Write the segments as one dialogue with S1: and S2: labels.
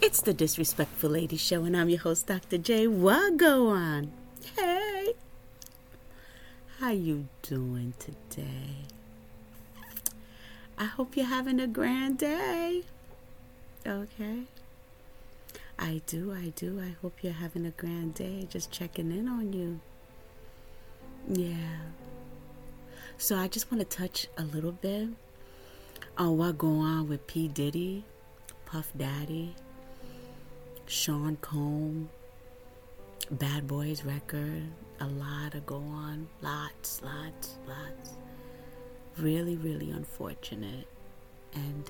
S1: It's the Disrespectful Lady Show, and I'm your host, Dr. J. Wagwan. Hey, how you doing today? I hope you're having a grand day. Okay. I do. I hope you're having a grand day. Just checking in on you. Yeah. So I just want to touch a little bit on what going on with P. Diddy, Puff Daddy, Sean Combs, Bad Boys record. A lot of go on. Lots. Really, really unfortunate. And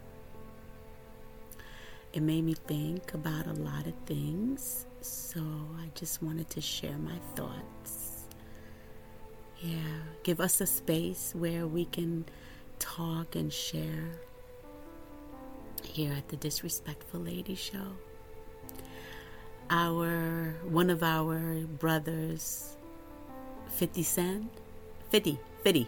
S1: it made me think about a lot of things. So I just wanted to share my thoughts. Yeah, give us a space where we can talk and share here at the Disrespectful Lady Show. One of our brothers, 50 Cent, 50.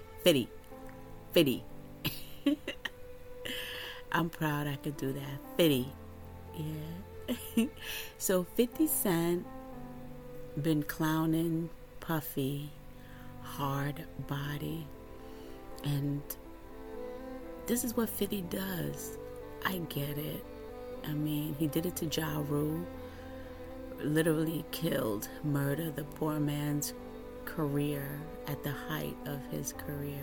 S1: I'm proud I could do that. 50. Yeah. So 50 Cent been clowning Puffy hard body, and this is what 50 does. I get it. I mean, he did it to Ja Rule, literally murdered the poor man's career at the height of his career.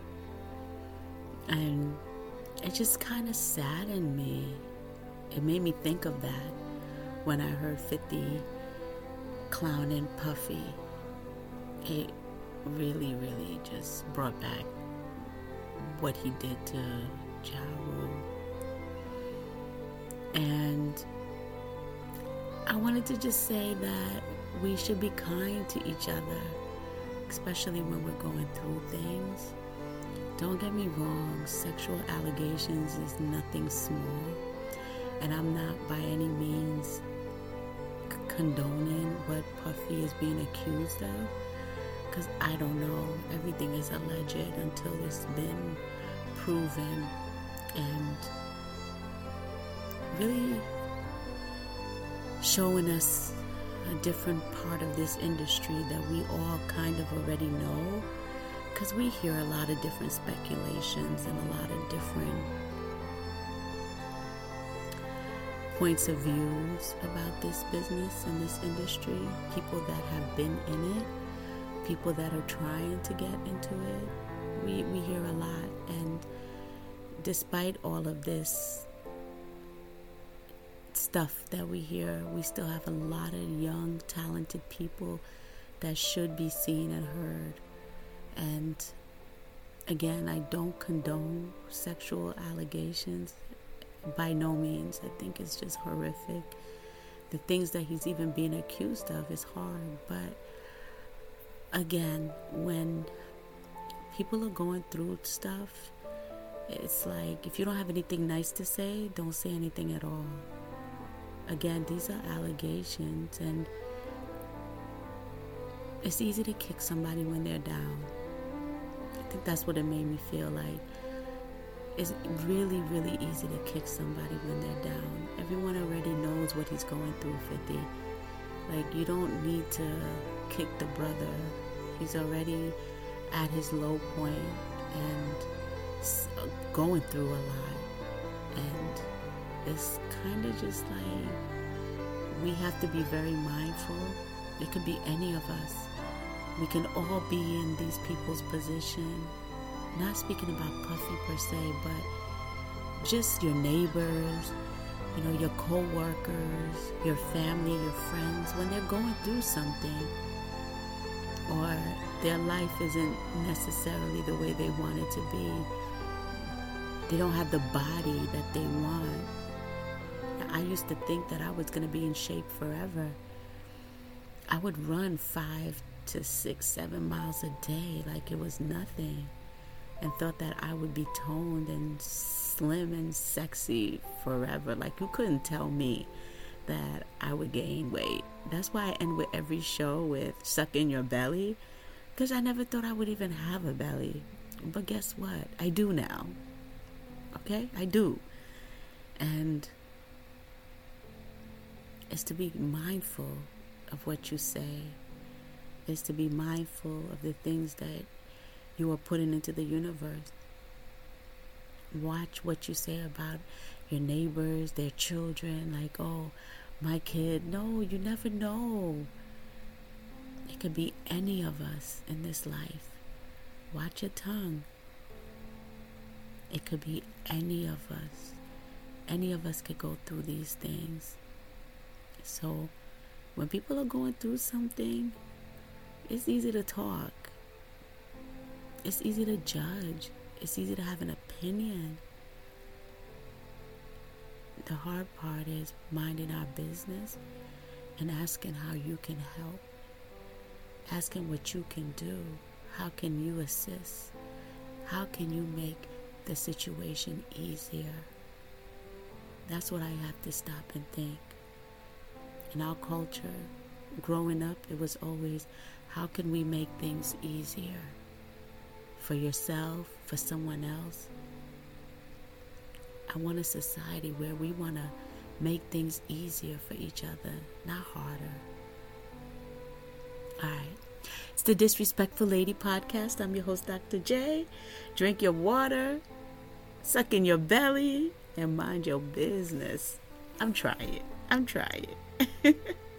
S1: And it just kind of saddened me. It made me think of that when I heard 50 clowning Puffy. It really, really just brought back what he did to Ja Rule. And I wanted to just say that we should be kind to each other, especially when we're going through things. Don't get me wrong, sexual allegations is nothing small, and I'm not by any means condoning what Puffy is being accused of, because I don't know. Everything is alleged until it's been proven, and really showing us a different part of this industry that we all kind of already know, because we hear a lot of different speculations and a lot of different points of views about this business and this industry. People that have been in it, people that are trying to get into it. We hear a lot, and despite all of this stuff that we hear, we still have a lot of young, talented people that should be seen and heard. And again, I don't condone sexual allegations by no means. I think it's just horrific. The things that he's even being accused of is hard. But again, when people are going through stuff, it's like, if you don't have anything nice to say, don't say anything at all. Again, these are allegations, and it's easy to kick somebody when they're down. I think that's what it made me feel like. It's really, really easy to kick somebody when they're down. Everyone already knows what he's going through, 50. Like, you don't need to kick the brother. He's already at his low point and going through a lot. And it's kind of just like, we have to be very mindful. It could be any of us. We can all be in these people's position. Not speaking about Puffy per se, but just your neighbors, your co-workers, your family, your friends, when they're going through something, or their life isn't necessarily the way they want it to be. They don't have the body that they want. I used to think that I was going to be in shape forever. I would run 5 to 6, 7 miles a day like it was nothing, and thought that I would be toned and slim and sexy forever. Like, you couldn't tell me that I would gain weight. That's why I end with every show with suck in your belly, because I never thought I would even have a belly. But guess what? I do now. Okay? I do. And is to be mindful of what you say, is to be mindful of the things that you are putting into the universe. Watch what you say about your neighbors, their children, like, oh, my kid. No, you never know. It could be any of us in this life. Watch your tongue. It could be any of us. Any of us could go through these things. So when people are going through something, it's easy to talk. It's easy to judge. It's easy to have an opinion. The hard part is minding our business and asking how you can help. Asking what you can do. How can you assist? How can you make the situation easier? That's what I have to stop and think. In our culture, growing up, it was always, how can we make things easier? For yourself, for someone else. I want a society where we want to make things easier for each other, not harder. All right. It's the Disrespectful Lady Podcast. I'm your host, Dr. J. Drink your water, suck in your belly, and mind your business. I'm trying.